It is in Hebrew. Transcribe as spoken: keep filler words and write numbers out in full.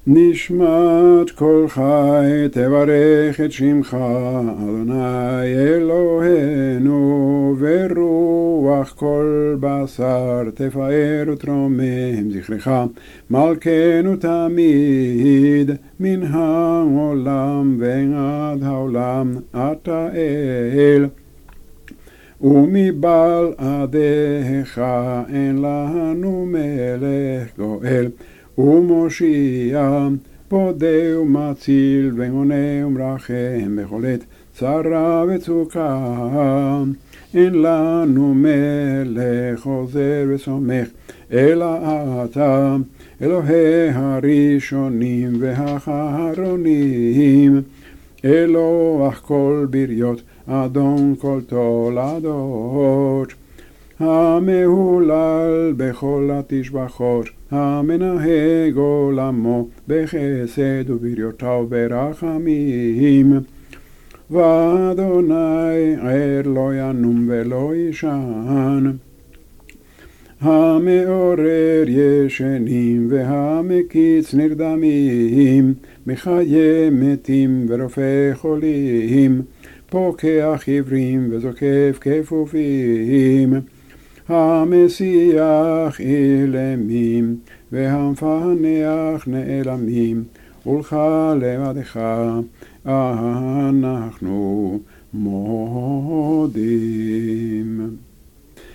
נשמת כל חי תברך את שמך, אדוני אלוהינו, ורוח כל בשר תפאר ותרומם זכרך, מלכנו תמיד, מן העולם ועד העולם אתה אל. ומבלעדיך אין לנו מלך גואל, ומושיע פודה ומציל, ועונה ומרחם בכל עת צרה וצוקה. אין לנו מלך עוזר וסומך, אלא אתה, אלוהי הראשונים והאחרונים, אלוה כל בריות, אדון כל תולדות. המהולל בכל התשבחות, המנהג עולמו בחסד ובריותיו ברחמים. ואדוני ער לא ינום ולא ישן, המעורר ישנים והמקיץ נרדמים, מחיי מתים ורופא חולים, פוקח עיוורים וזוקף כפופים, המסיח אילמים והמפענח נעלמים, ולך לבדך אנחנו מודים.